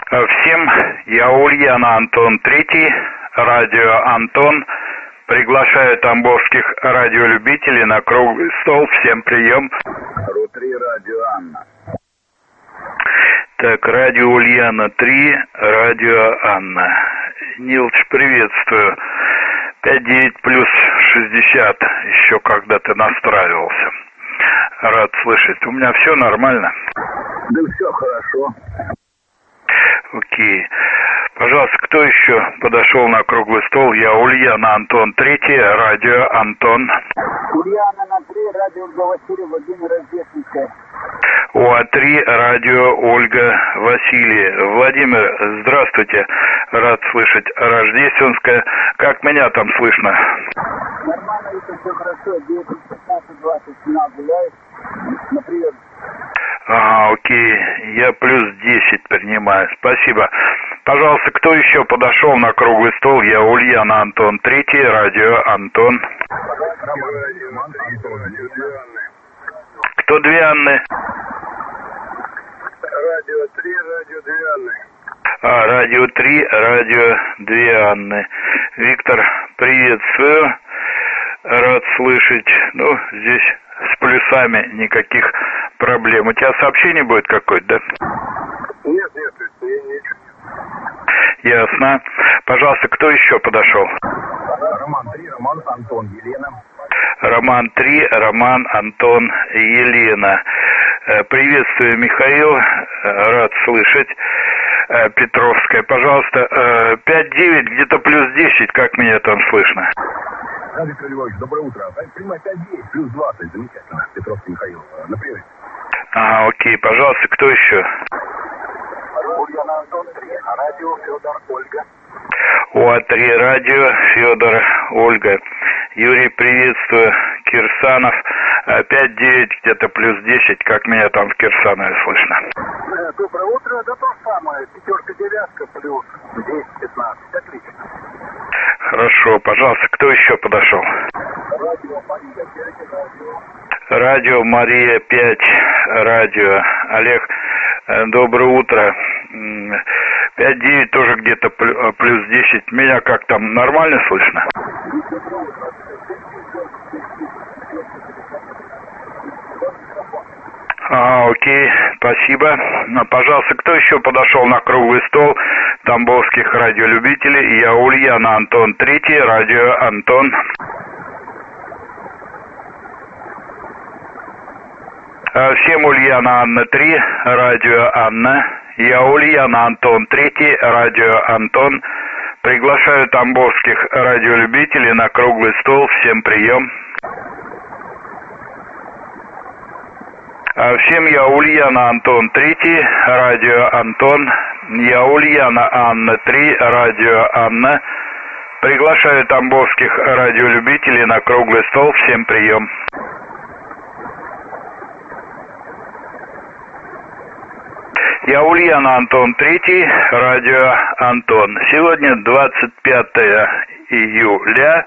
Всем, я Ульяна Антон Третий, радио Антон. Приглашаю тамбовских радиолюбителей на круглый стол. Всем прием. РУ-3, радио Анна. Так, радио Ульяна 3, радио Анна. Нилыч, приветствую. 59 плюс 60, еще когда ты настраивался. Рад слышать. У меня все нормально? Да все хорошо. Окей. Пожалуйста, кто еще подошел на круглый стол? Я Ульяна Антон Третий, радио Антон. Ульяна на 3, радио Ольга Васильевна, Владимир Рождественская. УА-3, радио Ольга Васильевна. Владимир, здравствуйте. Рад слышать. Рождественская. Как меня там слышно? Нормально, это все хорошо. 9:15-20 финал гуляет. На прием. Окей. Я плюс 10 принимаю. Спасибо. Пожалуйста, кто еще подошел на круглый стол? Я Ульяна Антон Третий, радио Антон. Роман, Антон, Кто две Анны? радио 3, радио 2 Анны. Радио 3, радио 2 Анны. Виктор, приветствую. Рад слышать. Ну, здесь с плюсами никаких проблем. У тебя сообщение будет какое-то, да? Нет, ничего. Ясно. Пожалуйста, кто еще подошел? Роман 3, Роман, Антон, Елена. Роман 3, Роман, Антон, Елена. Приветствую, Михаил. Рад слышать. Петровская. Пожалуйста, 5-9, где-то плюс 10. Как меня там слышно? Да, Виктор Львович, доброе утро. Прямой 5-9, плюс 20. Замечательно. Петровский Михаил. На привет. Окей. Пожалуйста, кто еще? Ульяна Антон 3, радио Федор, Ольга. УА-3, радио Федор, Ольга. Юрий, приветствую. Кирсанов. 5-9, где-то плюс 10. Как меня там в Кирсанове слышно? Доброе утро. Да то же самое. 5-9 плюс 10-15. Отлично. Хорошо. Пожалуйста, кто еще подошел? Радио Мария 5, радио. Радио Мария 5, радио. Олег, доброе утро. 5-9 тоже где-то плюс 10. Меня как там, нормально слышно? Окей, спасибо. Пожалуйста, кто еще подошел на круглый стол тамбовских радиолюбителей? Я Ульяна Антон Третий, радио Антон. Всем Ульяна Анна 3, радио Анна. Я Ульяна Антон Третий, радио Антон. Приглашаю тамбовских радиолюбителей на круглый стол. Всем прием. Всем я Ульяна Антон Третий, радио Антон. Я Ульяна Анна 3, радио Анна. Приглашаю тамбовских радиолюбителей на круглый стол. Всем прием. Я Ульяна Антон Третий, радио Антон. Сегодня 25 июля.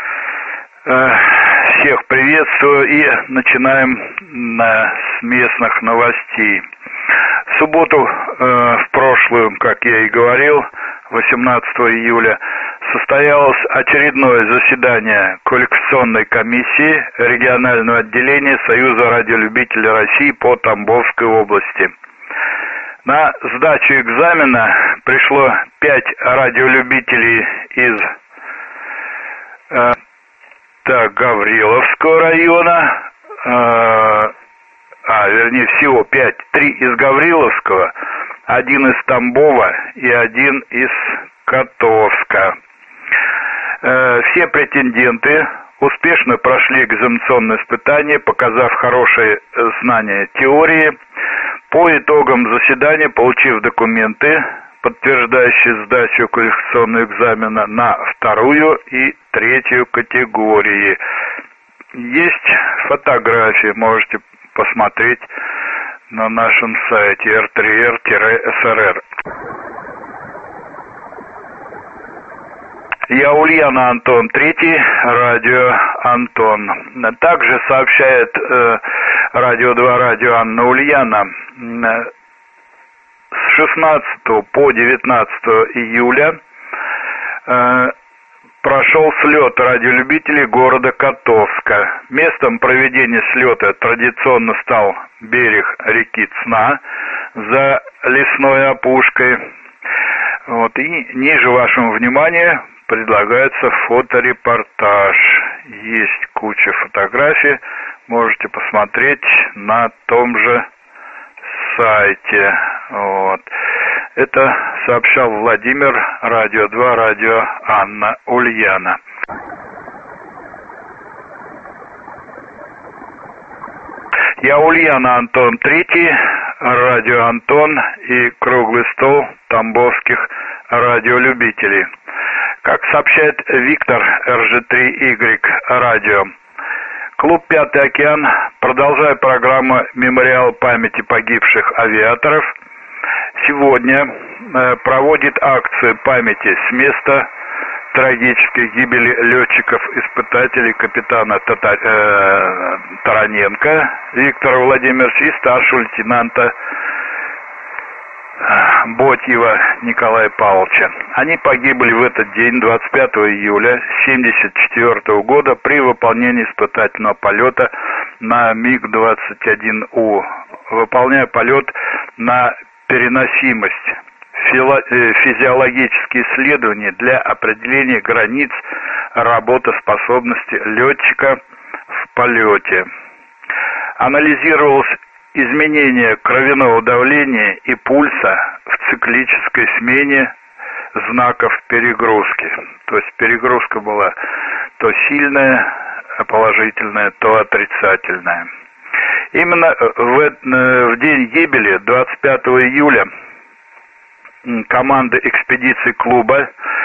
Всех приветствую и начинаем с местных новостей. В субботу, в прошлую, как я и говорил, 18 июля, состоялось очередное заседание квалификационной комиссии регионального отделения Союза радиолюбителей России по Тамбовской области. На сдачу экзамена пришло 5 радиолюбителей из Гавриловского района, вернее всего 5, 3 из Гавриловского, 1 из Тамбова и 1 из Котовска. Все претенденты успешно прошли экзаменационное испытание, показав хорошие знания теории. По итогам заседания, получив документы, подтверждающие сдачу квалификационного экзамена на 2-ю и 3-ю категории. Есть фотографии, можете посмотреть на нашем сайте r3r-srr. Я Ульяна Антон Третий, радио Антон. Также сообщает радио 2, радио Анна Ульяна. С 16 по 19 июля прошел слет радиолюбителей города Котовска. Местом проведения слета традиционно стал берег реки Цна за лесной опушкой. Вот, и ниже вашему вниманию предлагается фоторепортаж. Есть куча фотографий, можете посмотреть на том же сайте. Вот. Это сообщал Владимир, Радио 2, Радио Анна Ульяна. Я Ульяна, Антон Третий, Радио Антон и Круглый стол тамбовских радиолюбителей. Как сообщает Виктор, РЖ3Y Радио, клуб «Пятый океан», продолжая программу «Мемориал памяти погибших авиаторов», сегодня проводит акцию памяти с места трагической гибели летчиков-испытателей капитана Тараненко Виктора Владимировича и старшего лейтенанта Ботьева Николая Павловича. Они погибли в этот день, 25 июля 1974 года, при выполнении испытательного полета на МиГ-21У, выполняя полет на переносимость, физиологические исследования для определения границ работоспособности летчика в полете. Анализировалось изменение кровяного давления и пульса в циклической смене знаков перегрузки. То есть перегрузка была то сильная, положительная, то отрицательная. Именно в день гибели, 25 июля, команды экспедиции клуба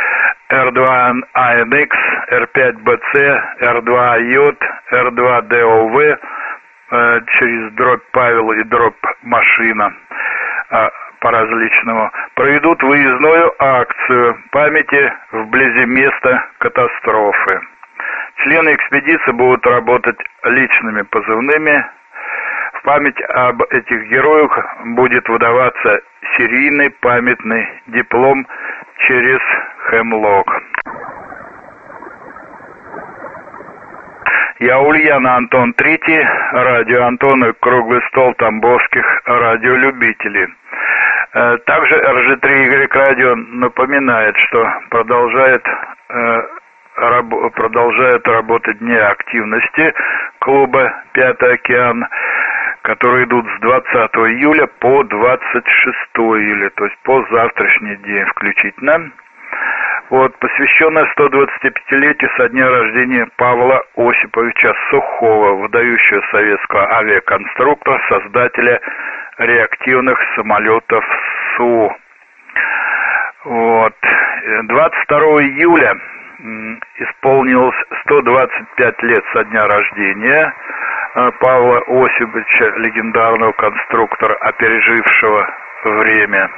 R2ANX, R5BC, R2AJ, R2DOV через дробь Павел и дробь Машина по-различному проведут выездную акцию памяти вблизи места катастрофы. Члены экспедиции будут работать личными позывными. В память об этих героях будет выдаваться серийный памятный диплом через Хемлок. Я Ульяна, Антон Третий, Радио Антон и Круглый стол тамбовских радиолюбителей. Также РЖ3Y Радио напоминает, что продолжают работать дни активности клуба «Пятый океан», которые идут с 20 июля по 26 июля, то есть по завтрашний день включительно. Вот, посвященная 125-летию со дня рождения Павла Осиповича Сухого, выдающего советского авиаконструктора, создателя реактивных самолетов Су. Вот. 22 июля исполнилось 125 лет со дня рождения Павла Осиповича, легендарного конструктора, опережившего время.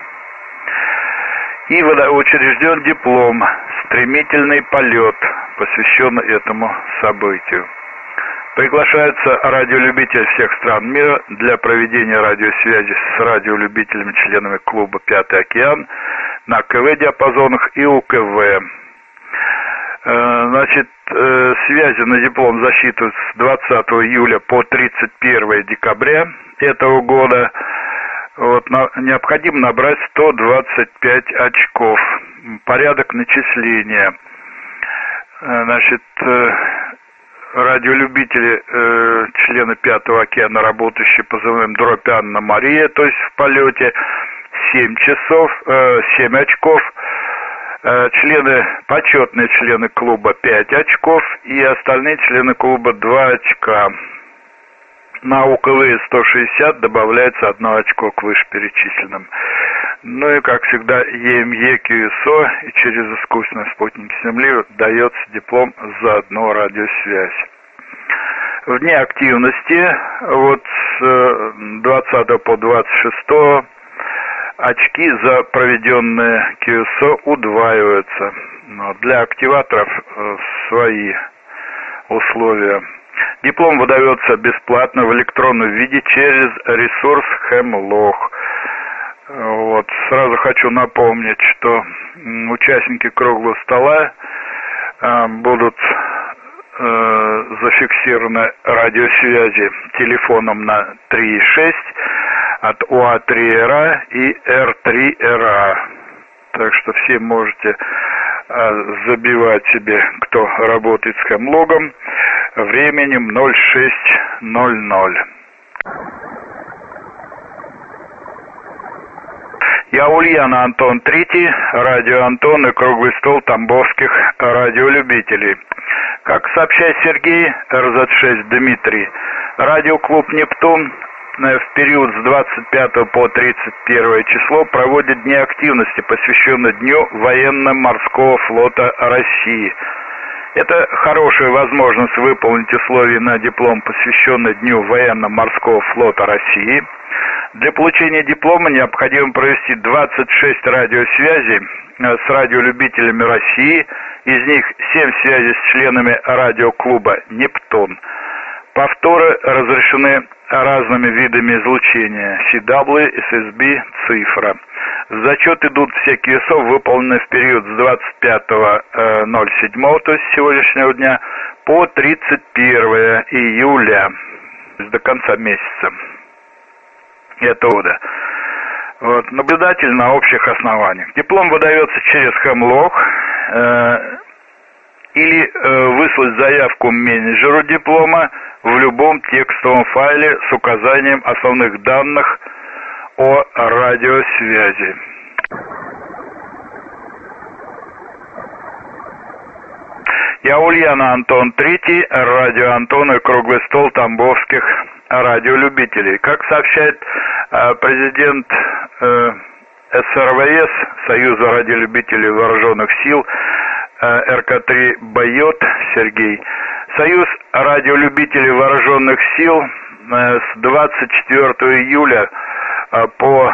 И учрежден диплом «Стремительный полет», посвященный этому событию. Приглашаются радиолюбители всех стран мира для проведения радиосвязи с радиолюбителями, членами клуба «Пятый океан» на КВ-диапазонах и УКВ. Значит, связи на диплом засчитываются с 20 июля по 31 декабря этого года. Вот, необходимо набрать 125 очков. Порядок начисления. Значит, радиолюбители, члены «Пятого океана», работающие позывным дробь Анна Мария, то есть в полете, 7 очков. Почетные члены клуба 5 очков и остальные члены клуба 2 очка. На УКВ 160 добавляется 1 очко к вышеперечисленным. Ну и, как всегда, ЕМЕ, КЮСО и через искусственный спутник Земли дается диплом за одну радиосвязь. В дни активности, вот с 20 по 26 очки за проведенные КЮСО удваиваются. Но для активаторов свои условия. Диплом выдается бесплатно в электронном виде через ресурс Хемлок. Вот. сразу хочу напомнить, что участники круглого стола будут зафиксированы радиосвязи телефоном на 3,6 от УА-3РА и Р3РА. Так что все можете забивать себе, кто работает с хемлогом, временем 06:00. Я Ульяна, Антон Третий, радио Антон и круглый стол тамбовских радиолюбителей. Как сообщает Сергей, РЗ-6 Дмитрий, радиоклуб «Нептун» в период с 25 по 31 число проводит дни активности, посвященные Дню военно-морского флота России. Это хорошая возможность выполнить условия на диплом, посвященный Дню военно-морского флота России. Для получения диплома необходимо провести 26 радиосвязей с радиолюбителями России, из них 7 связей с членами радиоклуба «Нептун». Повторы разрешены разными видами излучения CW, SSB, цифра. В зачет идут все QSO, выполненные в период с 25.07, то есть сегодняшнего дня, по 31 июля, до конца месяца этого года. Вот, наблюдатель на общих основаниях. Диплом выдается через Хемлог или выслать заявку менеджеру диплома в любом текстовом файле с указанием основных данных о радиосвязи. Я Ульяна, Антон Третий, радио Антон и круглый стол тамбовских радиолюбителей. Как сообщает президент СРВС, Союза радиолюбителей вооруженных сил, РК-3 Байот Сергей, Союз радиолюбителей вооруженных сил с 24 июля по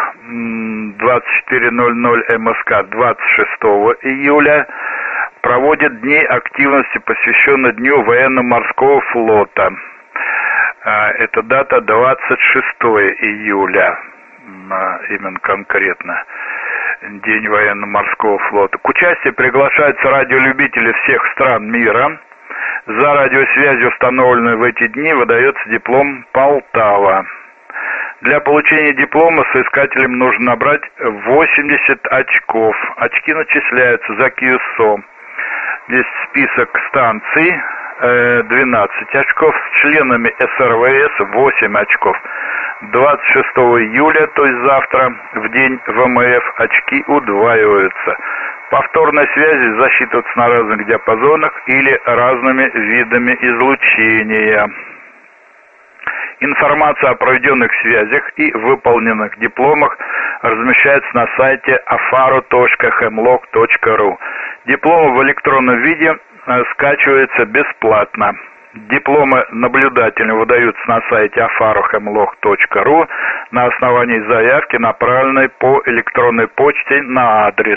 24:00 МСК 26 июля проводит дни активности, посвященные Дню военно-морского флота. Это дата 26 июля, именно конкретно, День военно-морского флота. К участию приглашаются радиолюбители всех стран мира. За радиосвязь, установленную в эти дни, выдается диплом «Полтава». Для получения диплома соискателям нужно набрать 80 очков. Очки начисляются за QSO. Здесь список станций, 12 очков, с членами СРВС 8 очков. 26 июля, то есть завтра, в день ВМФ, очки удваиваются. Повторные связи засчитываются на разных диапазонах или разными видами излучения. Информация о проведенных связях и выполненных дипломах размещается на сайте afaru.hemlog.ru. Дипломы в электронном виде скачиваются бесплатно. Дипломы наблюдателям выдаются на сайте afaru.hemlog.ru на основании заявки, направленной по электронной почте на адрес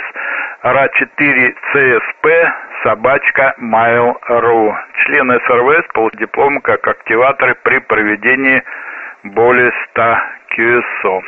ra4csp@mail.ru. Члены СРВС получат диплом как активаторы при проведении более 100 QSO.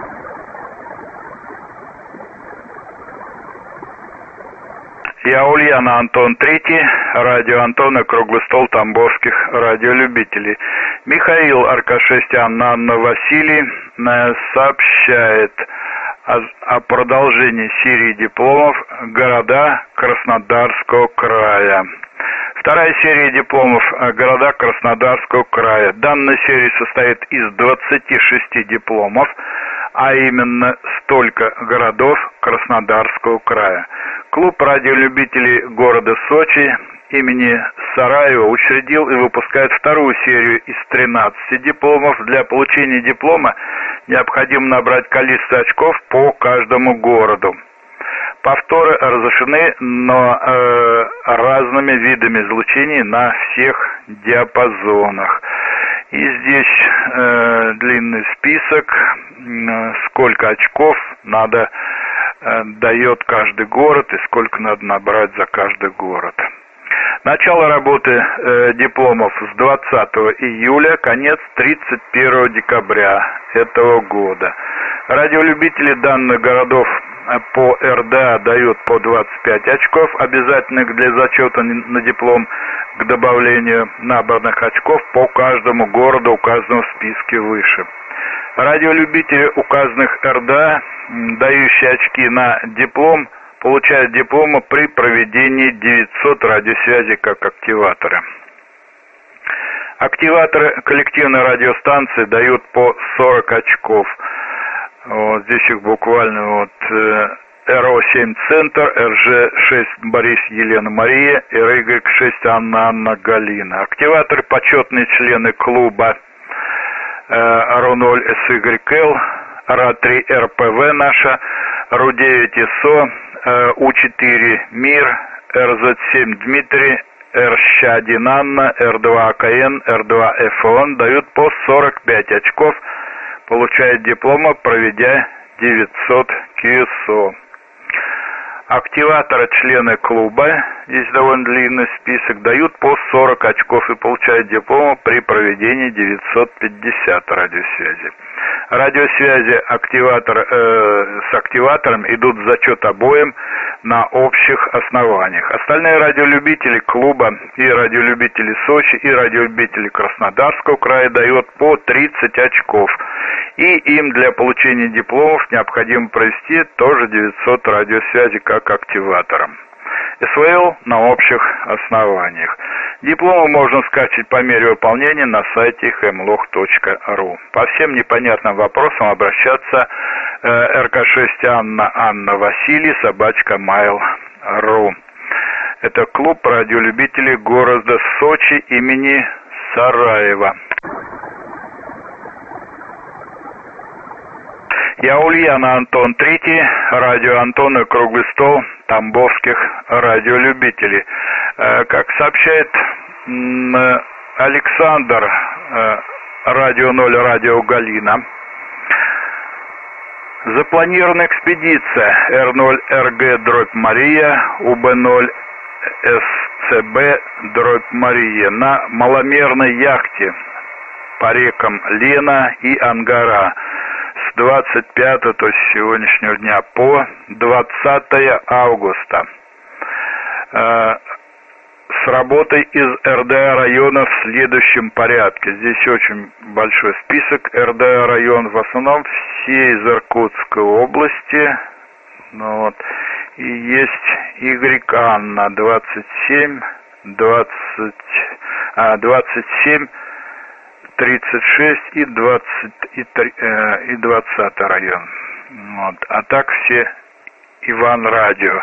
Я Ульяна, Антон Третий, радио Антон и круглый стол тамбовских радиолюбителей. Михаил Аркашестян, Анна Василий сообщает о продолжении серии дипломов «Города Краснодарского края». Вторая серия дипломов «Города Краснодарского края». Данная серия состоит из 26 дипломов, а именно столько городов Краснодарского края. Клуб радиолюбителей города Сочи имени Сараева учредил и выпускает вторую серию из 13 дипломов. Для получения диплома необходимо набрать количество очков по каждому городу. Повторы разрешены, но разными видами излучений на всех диапазонах. И здесь длинный список, сколько очков дает каждый город и сколько надо набрать за каждый город. Начало работы дипломов с 20 июля, конец 31 декабря этого года. Радиолюбители данных городов по РДА дают по 25 очков, обязательных для зачета на диплом, к добавлению набранных очков по каждому городу, указанному в списке выше. Радиолюбители указанных РДА, дающие очки на диплом, получают дипломы при проведении 900 радиосвязи как активаторы. Активаторы коллективной радиостанции дают по 40 очков. Вот здесь их буквально РО-7 Центр, РЖ-6 Борис Елена Мария, РY-6 Анна Галина. Активаторы почетные члены клуба РО-0 СYL, РА-3 РПВ наша, РУ-9 ИСО, У-4 МИР, РЗ-7 Дмитрий, РЩ-1 Анна, Р2 АКН, Р2 ФОН дают по 45 очков, получают дипломы, проведя 900 КСО. Активаторы члены клуба, здесь довольно длинный список, дают по 40 очков и получают дипломы при проведении 950 радиосвязи. Радиосвязи с активатором идут в зачет обоим на общих основаниях. Остальные радиолюбители клуба и радиолюбители Сочи и радиолюбители Краснодарского края дают по 30 очков. И им для получения дипломов необходимо провести тоже 900 радиосвязи как активатором. СВЛ на общих основаниях. Дипломы можно скачать по мере выполнения на сайте hemloch.ru. По всем непонятным вопросам обращаться РК6 Анна Василий @mail.ru. Это клуб радиолюбителей города Сочи имени Сараева. Я Ульяна Антон Третий, радио Антон и Круглый стол тамбовских радиолюбителей. Как сообщает Александр, радио 0, радио Галина, запланирована экспедиция Р0РГ-Мария, УБ0СЦБ-Мария на маломерной яхте по рекам Лена и Ангара с 25, то есть сегодняшнего дня, по 20 августа. С работой из РДА района в следующем порядке. Здесь очень большой список РДА район, в основном все из Иркутской области. И есть Y Анна 27, 36 и 20 район. А так все Иван радио.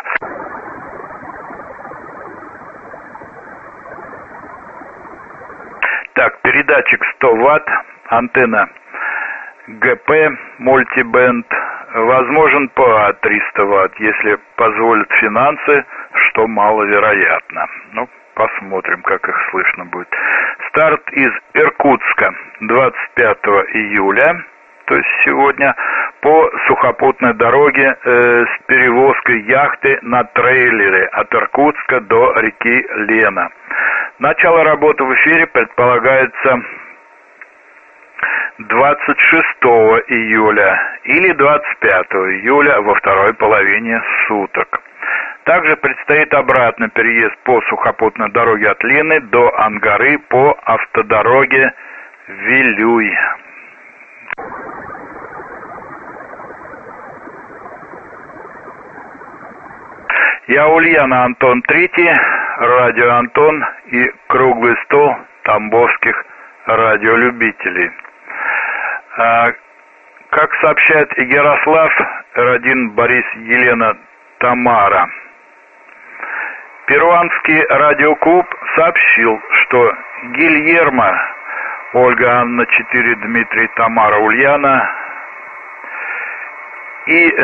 Так, передатчик 100 Вт, антенна ГП, мультибенд, возможен ПА 300 Вт, если позволят финансы, что маловероятно. Посмотрим, как их слышно будет. Старт из Иркутска 25 июля, то есть сегодня, по сухопутной дороге с перевозкой яхты на трейлере от Иркутска до реки Лена. Начало работы в эфире предполагается 26 июля или 25 июля во второй половине суток. Также предстоит обратный переезд по сухопутной дороге от Лены до Ангары по автодороге Вилюй. Я Ульяна Антон Третий, радио Антон и Круглый стол тамбовских радиолюбителей. Как сообщает Ярослав, Р1 Борис Елена Тамара, перуанский радиоклуб сообщил, что Гильермо, Ольга Анна 4, Дмитрий Тамара Ульяна и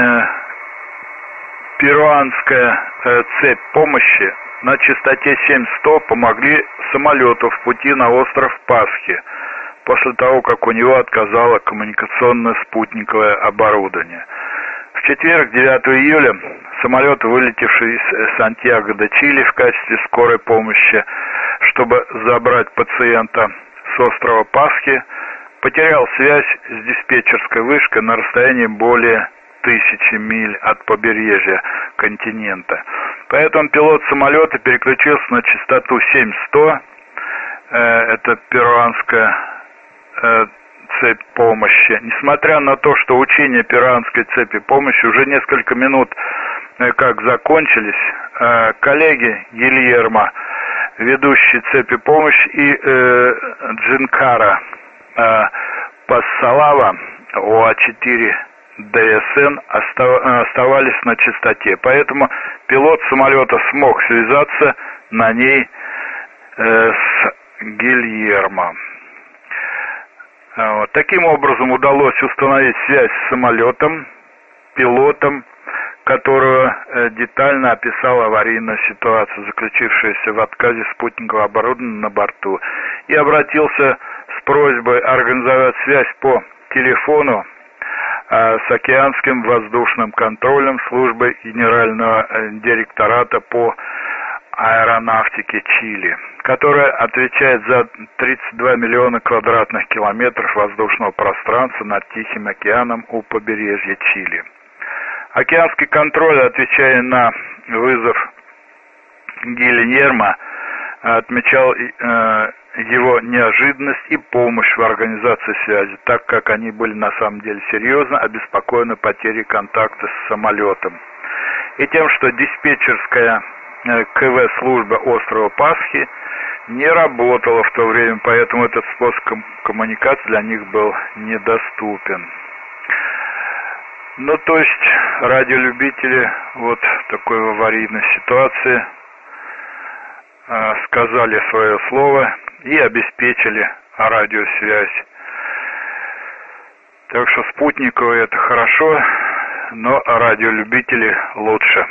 перуанская цепь помощи на частоте 700 помогли самолету в пути на остров Пасхи после того, как у него отказало коммуникационно-спутниковое оборудование. В четверг, 9 июля, самолет, вылетевший из Сантьяго-де-Чили в качестве скорой помощи, чтобы забрать пациента с острова Пасхи, потерял связь с диспетчерской вышкой на расстоянии более тысячи миль от побережья континента. Поэтому пилот самолета переключился на частоту 7100, это перуанская цепь помощи. Несмотря на то, что учения перуанской цепи помощи уже несколько минут как закончились, коллеги Гильермо, ведущий цепи помощи, и Джинкара Пассалава ОА-4 ДСН оставались на частоте. Поэтому пилот самолета смог связаться на ней с Гильермо. Вот. Таким образом удалось установить связь с самолетом, пилотом, которого детально описал аварийную ситуацию, заключившуюся в отказе спутникового оборудования на борту, и обратился с просьбой организовать связь по телефону с океанским воздушным контролем службы Генерального директората по аэронавтике Чили, которая отвечает за 32 миллиона квадратных километров воздушного пространства над Тихим океаном у побережья Чили. Океанский контроль, отвечая на вызов Гильермо, отмечал его неожиданность и помощь в организации связи, так как они были на самом деле серьезно обеспокоены потерей контакта с самолетом и тем, что диспетчерская КВ-служба острова Пасхи не работала в то время, поэтому этот способ коммуникации для них был недоступен. Ну, то есть радиолюбители вот в такой аварийной ситуации сказали свое слово и обеспечили радиосвязь. Так что спутниковые это хорошо, но радиолюбители лучше.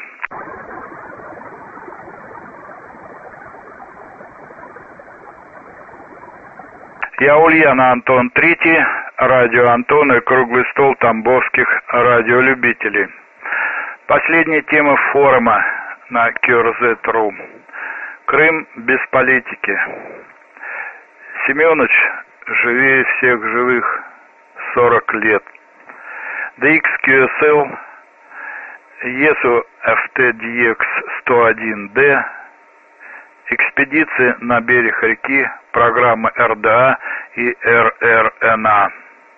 Я Ульяна Антон III, радио Антон и круглый стол тамбовских радиолюбителей. Последняя тема форума на QRZ.ru. Крым без политики. Семёныч живее всех живых 40 лет. DXQSL, ESU FTDX-101D, экспедиции на берег реки, программы РДА и РРНА.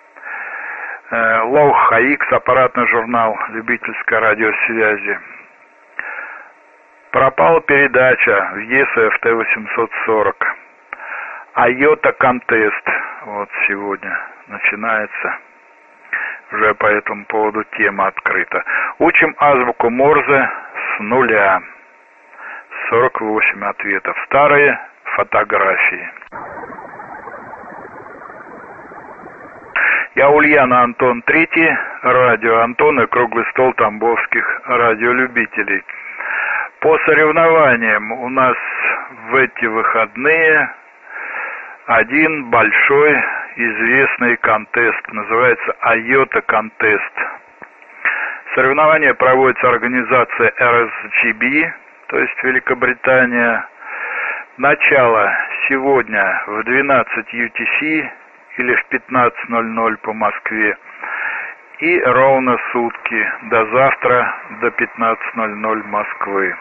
Лоу HX, аппаратный журнал любительской радиосвязи. Пропала передача в ESU FT-840. IOTA Contest. Вот сегодня начинается. Уже по этому поводу тема открыта. Учим азбуку Морзе с нуля. 48 ответов. Старые фотографии. Я Ульяна Антон III, радио Антон и круглый стол тамбовских радиолюбителей. По соревнованиям у нас в эти выходные один большой известный контест, называется IOTA Contest. Соревнования проводится организацией RSGB, то есть Великобритания. Начало сегодня в 12 UTC или в 15:00 по Москве. И ровно сутки до завтра, до 15:00 Москвы.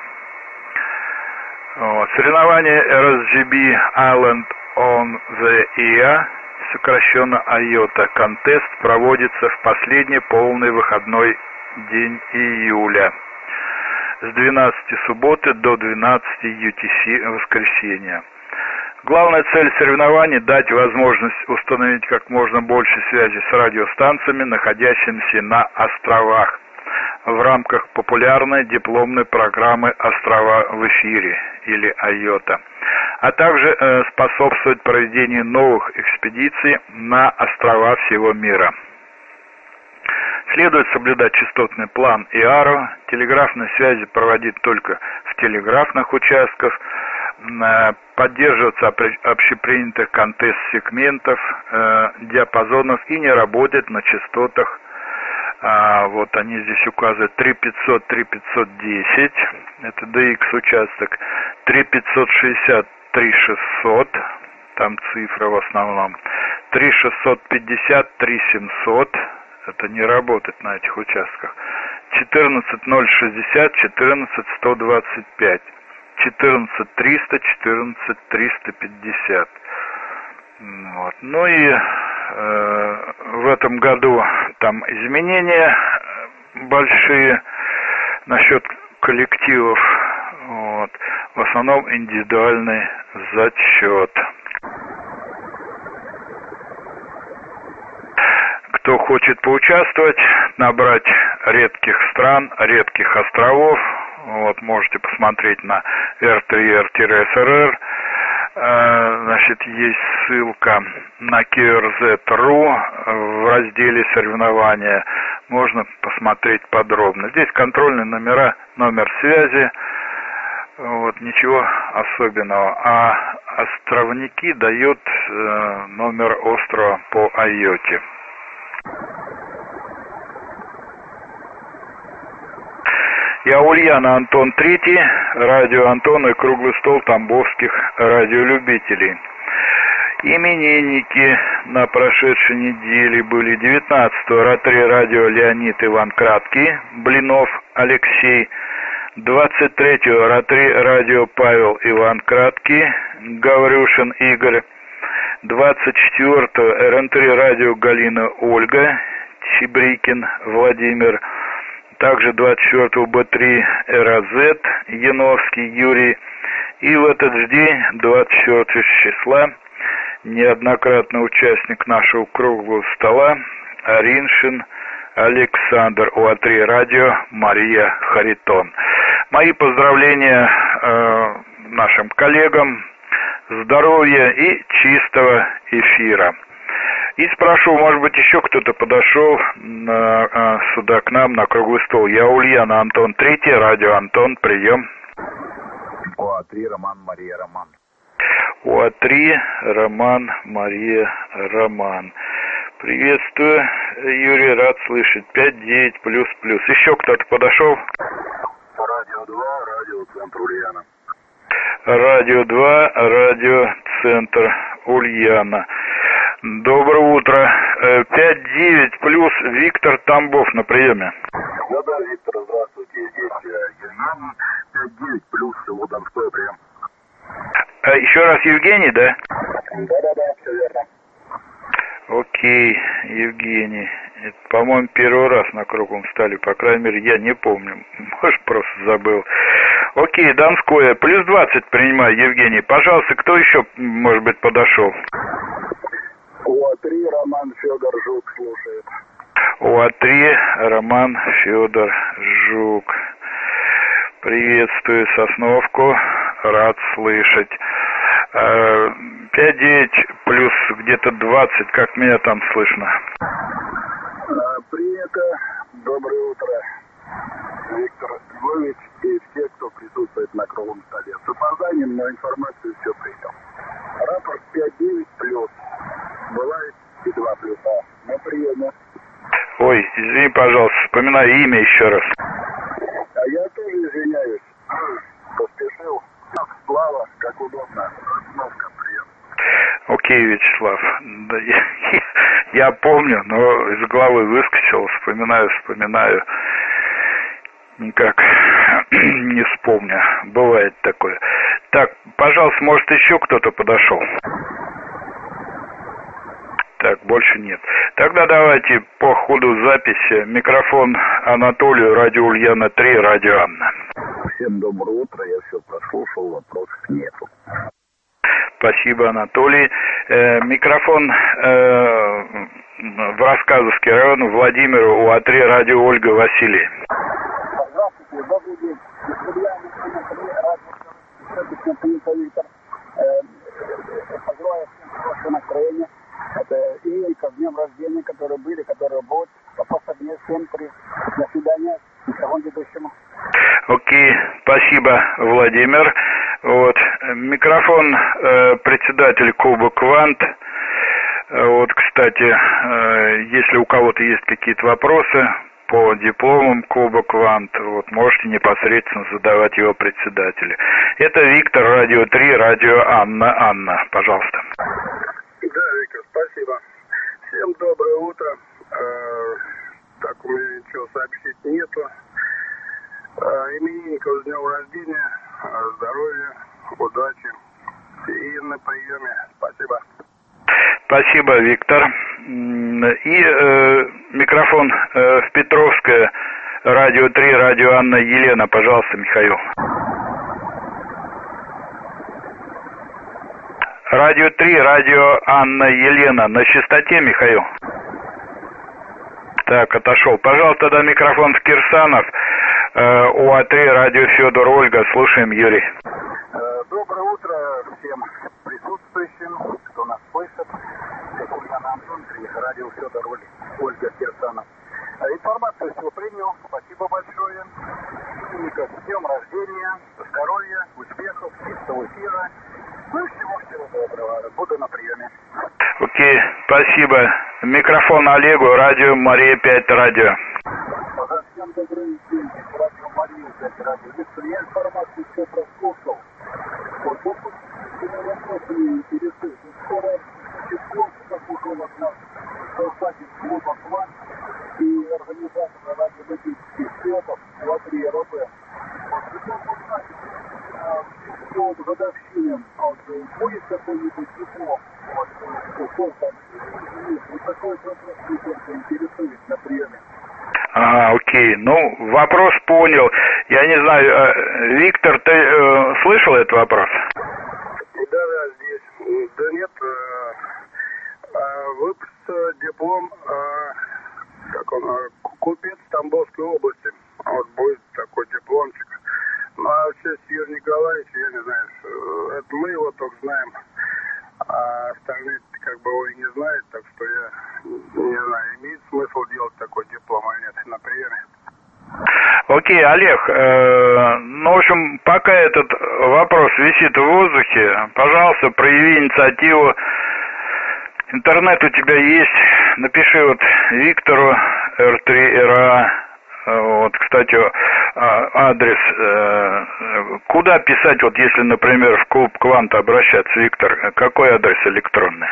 Вот. Соревнования RSGB Island on the Air, сокращенно IOTA Contest, проводится в последний полный выходной день июля. С 12 субботы до 12 UTC воскресенья. Главная цель соревнований – дать возможность установить как можно больше связи с радиостанциями, находящимися на островах, в рамках популярной дипломной программы «Острова в эфире» или IOTA, а также способствовать проведению новых экспедиций на острова всего мира. Следует соблюдать частотный план ИАРО, телеграфные связи проводить только в телеграфных участках, поддерживаться общепринятых контест-сегментов, диапазонов и не работать на частотах. Вот они здесь указывают 3500, 3510, это DX участок, 3560, 3600, там цифра в основном, 3650, 3700, это не работает на этих участках. 14060, 14125, 14300, 14350. Вот. Ну и в этом году там изменения большие насчет коллективов. Вот. В основном индивидуальный зачет. Кто хочет поучаствовать, набрать редких стран, редких островов, вот, можете посмотреть на R3R-SRR. Значит, есть ссылка на QRZ.ru в разделе соревнования. Можно посмотреть подробно. Здесь контрольные номера, номер связи. Вот, ничего особенного. А островники дают номер острова по IOTA. Я Ульяна, Антон Третий, радио Антон и круглый стол тамбовских радиолюбителей. Именинники на прошедшей неделе были 19-го Ротри радио Леонид Иван Краткий, Блинов Алексей, 23-го Ротри радио Павел Иван Краткий, Гаврюшин Игорь, 24-го РН3 радио Галина Ольга, Чебрикин Владимир, также 24-го Б3 РАЗ Яновский Юрий, и в этот же день, 24 числа, неоднократный участник нашего круглого стола Ариншин Александр, УА3 радио Мария Харитон. Мои поздравления нашим коллегам, здоровья и чистого эфира. И спрошу, может быть, еще кто-то подошел сюда к нам на круглый стол. Я Ульяна, Антон Третий, радио Антон, прием. УА3 Роман Мария Роман. УА3 Роман Мария Роман. Приветствую, Юрий, рад слышать. 5-9 плюс. Еще кто-то подошел? Радио 2, радиоцентр Ульяна. Радио 2, радиоцентр Ульяна. Доброе утро. 5-9 плюс, Виктор Тамбов на приеме. Да, Виктор, здравствуйте. Здесь Евгений. 5-9 плюс, село Донское, прием. Еще раз Евгений, да? Да, все верно. Окей, Евгений. Это, по-моему, первый раз на круглом столе, по крайней мере, я не помню. Может, просто забыл. Окей, Донское. Плюс 20 принимаю, Евгений. Пожалуйста, кто еще, может быть, подошел? УА3 Роман Федор Жук слушает. УА3 Роман Федор Жук. Приветствую Сосновку. Рад слышать. 5-9 плюс где-то 20, как меня там слышно? Принято. Доброе утро, Виктор Львович и все, кто присутствует на круглом столе. С опозданием, но информацию все принял. Рапорт 5-9 плюс. Бывает и 2 плюса. На приеме. Ой, извини, пожалуйста, вспоминаю имя еще раз. А я тоже извиняюсь. Поспешил. Слава, как удобно. Сосновка, прием. Окей, Вячеслав. Да, я помню, но из головы выскочил, вспоминаю. Никак не вспомню. Бывает такое. Так, пожалуйста, может, еще кто-то подошел? Так, больше нет. Тогда давайте по ходу записи микрофон Анатолию, радио Ульяна 3, радио Анна. Всем доброе утро, я все прослушал, вопросов нету. Спасибо, Анатолий. Микрофон в Рассказовский район Владимиру, УА3 радио Ольга Василий. Здравствуйте, добрый день. Виктор. Поздравляю всем хорошее настроение. Это и ко днем рождения, которые были, которые будут. Просто мне всем до свидания. Микрофон ведущему. Окей, спасибо, Владимир. Вот, микрофон председатель клуба «Квант». Вот, кстати, если у кого-то есть какие-то вопросы по дипломам клуба «Квант», вот, можете непосредственно задавать его председателю. Это Виктор, радио 3, радио Анна. Анна, пожалуйста. Да, Виктор, спасибо. Всем доброе утро. так у меня ничего сообщить нету. Именинников с днем рождения, здоровья, удачи и на приеме. Спасибо. Спасибо, Виктор. И микрофон в Петровское, радио 3, радио Анна Елена. Пожалуйста, Михаил. Радио 3, радио Анна Елена. На частоте, Михаил. Так, отошел. Пожалуйста, тогда микрофон в Кирсанов. УА-3, радио Федор, Ольга. Слушаем, Юрий. Доброе утро всем присутствующим, кто нас слышит. Это Ульяна Антон, радио Федор, Ольга, Кирсанов. Информацию все принял. Спасибо большое. С днем рождения, здоровья, успехов, чистого эфира. Ну и всего доброго. Буду на приеме. Окей, спасибо. Микрофон Олегу, радио Мария 5 радио. Всем добрый день. Радио Мария 5 радио. Если я информацию все прослушал, вот вопросы интересуют. Скоро число, как уже от нас, создатель клуба «Квант» и организатор радиолюбительских светов УА-3 РБ. Вот хотел бы узнать, по годовщине будет какой-нибудь диплом? Вот такой вопрос меня интересует на приеме. Окей. Ну, вопрос понял. Я не знаю, Виктор, ты слышал этот вопрос? Да, здесь. Да нет, выпустил диплом, как он, купец Тамбовской области. Вот будет такой дипломчик. Ну, а вообще, Юрий Николаевич, я не знаю, это мы его только знаем, а остальные как бы его и не знают, так что я не знаю, имеет смысл делать такой диплом или нет на приеме. Окей, Олег, ну, в общем, пока этот вопрос висит в воздухе, пожалуйста, прояви инициативу. Интернет у тебя есть, напиши вот Виктору R3RA. Вот, кстати, адрес, куда писать, вот если, например, в клуб «Квант» обращаться, Виктор, какой адрес электронный?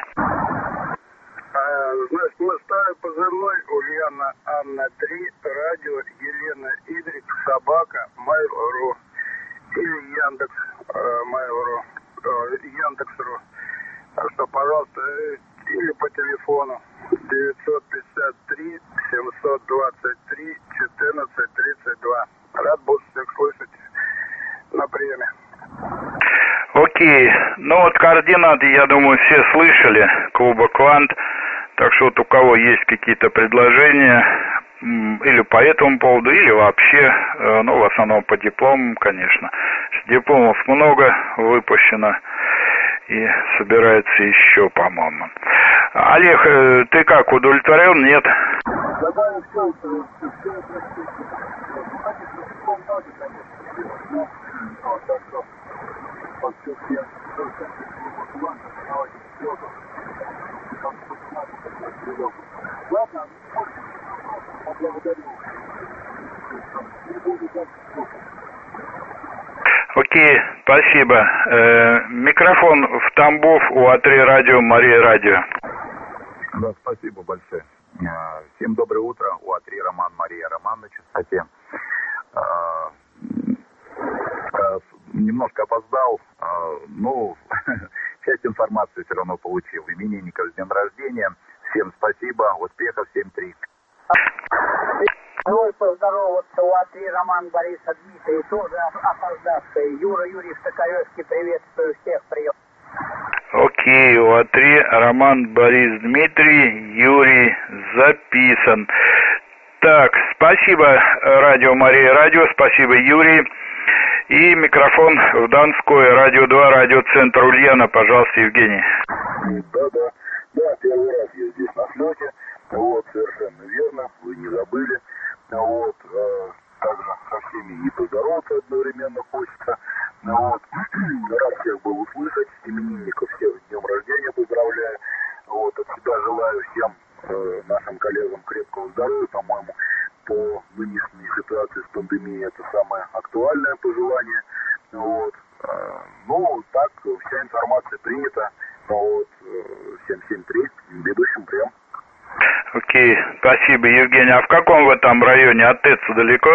Значит, мы ставим позывной Ульяна Анна 3, радио Елена Идрик, собака, mail.ru или Яндекс, mail.ru, Яндекс.ру. Так что, пожалуйста, или по телефону 953 723 14 32. Рад буду всех слышать на приеме. Окей. Ну вот координаты, я думаю, все слышали, клуба «Квант». Так что вот у кого есть какие-то предложения или по этому поводу, или вообще, ну, в основном по дипломам, конечно. Дипломов много выпущено и собирается еще, по-моему. Олег, ты как, удовлетворен? Нет? Добавим все, ладно, благодарю. Окей, спасибо. Микрофон в Тамбов, УА-3 радио, Мария радио. Да, спасибо большое. Всем доброе утро. УА-3 Роман, Мария Роман на частоте. Немножко опоздал, но часть информации все равно получил. Именинников с днем рождения. Всем спасибо, успехов, 7-3. Ой, поздороваться, УА-3 Роман, Бориса, Дмитрий, тоже опоздавший. Юра, Юрий в Токаревске, приветствую всех, прием. Окей, УА-3 Роман, Борис, Дмитрий, Юрий записан. Так, спасибо, радио Мария радио, спасибо, Юрий. И микрофон в Донское, радио 2, радиоцентр Ульяна, пожалуйста, Евгений. Да, первый раз я здесь на слете. Вот, совершенно верно, вы не забыли. Вот, также со всеми и поздороваться одновременно хочется. Вот, рад всех был услышать, именинников всех с днем рождения поздравляю. Вот, от себя желаю всем нашим коллегам крепкого здоровья, по-моему, по нынешней ситуации с пандемией это самое актуальное пожелание. Вот, ну, так, вся информация принята. Вот, 773, ведущим прием. Окей, спасибо, Евгений. А в каком вы там районе? От ТЭЦа далеко?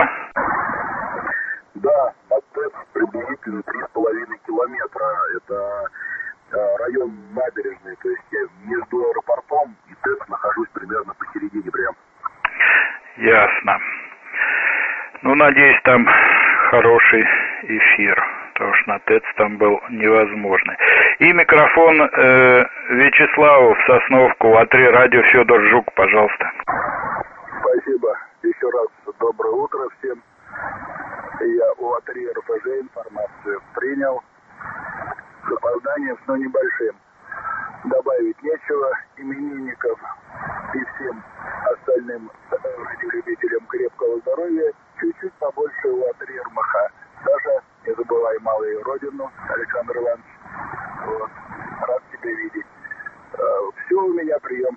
Да, от ТЭЦ приблизительно 3,5 километра. Это район набережной, то есть я между аэропортом и ТЭЦ нахожусь примерно посередине прям. Ясно. Ну, надеюсь, там хороший эфир, потому что на ТЭЦ там был невозможный. И микрофон Вячеславу в Сосновку, УА-3, радио Федор Жук, пожалуйста. Спасибо. Еще раз доброе утро всем. Я УА-3 РФЖ информацию принял с опозданием, но небольшим. Добавить нечего. Именинников и всем остальным радиолюбителям крепкого здоровья чуть-чуть побольше УА-3 РМХ. Саша, не забывай малую родину, Александр Иванович. Вот. Рад тебя видеть. Все, у меня прием.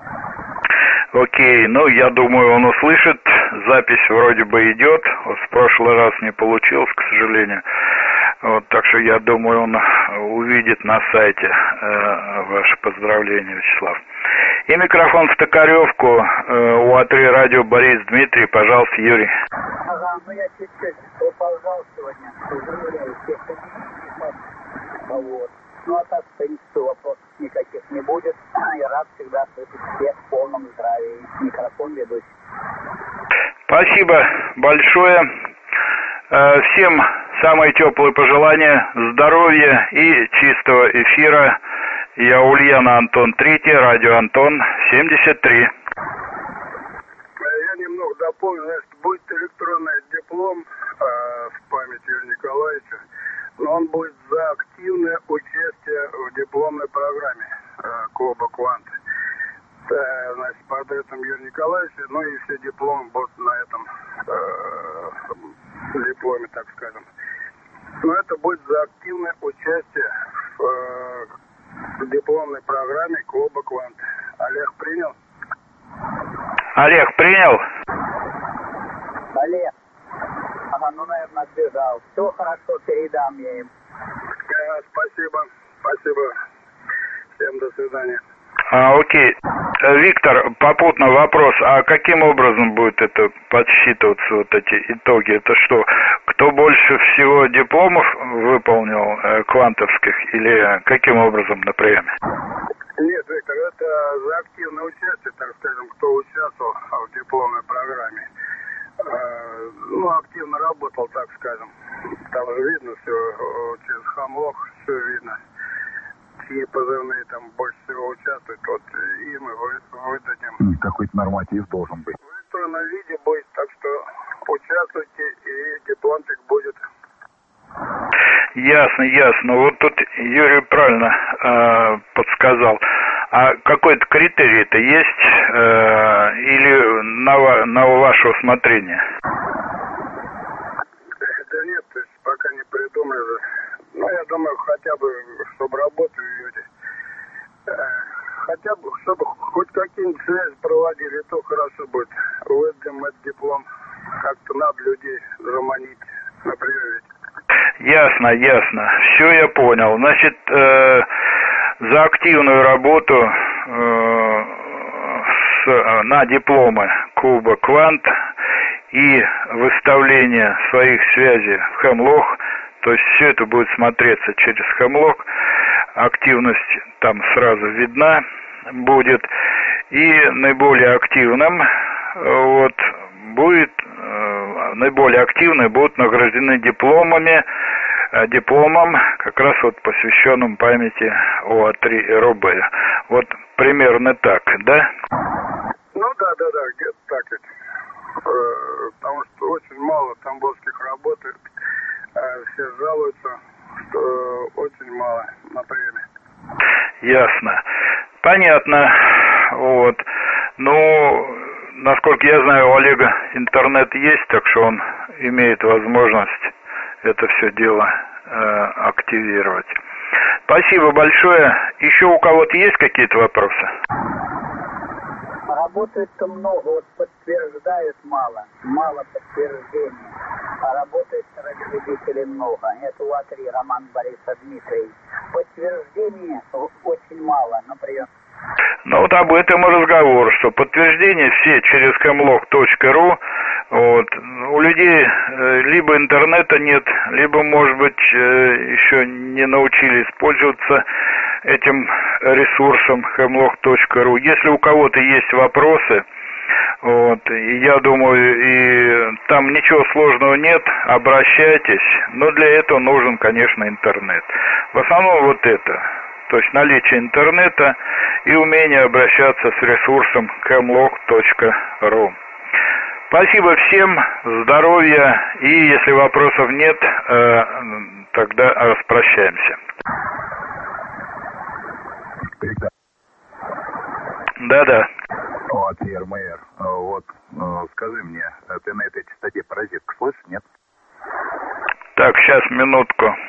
Окей, ну, я думаю, он услышит. Запись вроде бы идет. Вот в прошлый раз не получилось, к сожалению. Вот, так что я думаю, он увидит на сайте ваше поздравление, Вячеслав. И микрофон в Токаревку, УА-3 радио Борис Дмитрий, пожалуйста, Юрий. Ага, ну я чуть-чуть поползал сегодня, поздравляю всех именинников, вот. Ну а так, в принципе, вопросов никаких не будет. Я рад всегда слышать всех в полном здравии. Микрофон ведущий. Спасибо большое. Всем самые теплые пожелания, здоровья и чистого эфира. Я Ульяна, Антон 3, радио Антон 73. Я немного дополню, значит, будет электронный диплом в память Юрия Николаевича, но он будет за активное участие в дипломной программе клуба «Квант». Значит, с портретом Юрия Николаевича, ну и все дипломы будут на этом дипломе, так скажем. Но это будет за активное участие в дипломной программе клуба «Квант». Олег принял? Олег принял? Олег. Ага, ну, наверное, отбежал. Все хорошо, передам я им. Спасибо. Спасибо. Всем до свидания. Окей. Виктор, попутно вопрос, а каким образом будет это подсчитываться, вот эти итоги? Это что, кто больше всего дипломов выполнил квантовских или каким образом на приеме? Нет, Виктор, это за активное участие, так скажем, кто участвовал в дипломной программе. Ну, активно работал, так скажем. Там же видно все, через Хамлок все видно. Чьи позывные там больше всего участвуют, вот и мы выдадим. Какой-то норматив должен быть. В электронном виде будет, так что участвуйте, и дипломчик будет. Ясно, ясно. Вот тут Юрий правильно подсказал. А какой-то критерий-то есть или на ваше усмотрение? Да нет, то есть пока не придумали. Ну, я думаю, хотя бы, чтобы работу ведете. Хотя бы, чтобы хоть какие-нибудь связи проводили, то хорошо будет. Выдадим этот диплом. Как-то надо людей заманить, например. Ясно, ясно. Все я понял. Значит, за активную работу на дипломы клуба «Квант» и выставление своих связей в Хемлок, то есть все это будет смотреться через Хемлок, активность там сразу видна будет, и наиболее активным вот будет, наиболее активные будут награждены дипломом, как раз вот посвященным памяти УА-3 РОБ. Вот примерно так, да? Ну да, где-то так это. Потому что очень мало тамбовских работает. Все жалуются, что очень мало на приеме. Ясно. Понятно. Вот. Ну, насколько я знаю, у Олега интернет есть, так что он имеет возможность это все дело активировать. Спасибо большое. Еще у кого-то есть какие-то вопросы? Работает-то много, вот подтверждают мало подтверждений, а работает радиолюбителей много. Это УА-3 Роман Бориса Дмитрий. Подтверждений очень мало, например, Ну вот об этом и разговор, что подтверждения все через hemlock.ru. Вот. У людей либо интернета нет, либо, может быть, еще не научились пользоваться этим ресурсом hemlock.ru. Если у кого-то есть вопросы, вот, и я думаю, и там ничего сложного нет, обращайтесь, но для этого нужен, конечно, интернет. В основном вот это, то есть наличие интернета и умение обращаться с ресурсом hemlock.ru. Спасибо всем, здоровья, и если вопросов нет, тогда распрощаемся. Да-да. Вот, Ермейер, вот, скажи мне, ты на этой частоте паразитку слышишь, нет? Так, сейчас, минутку.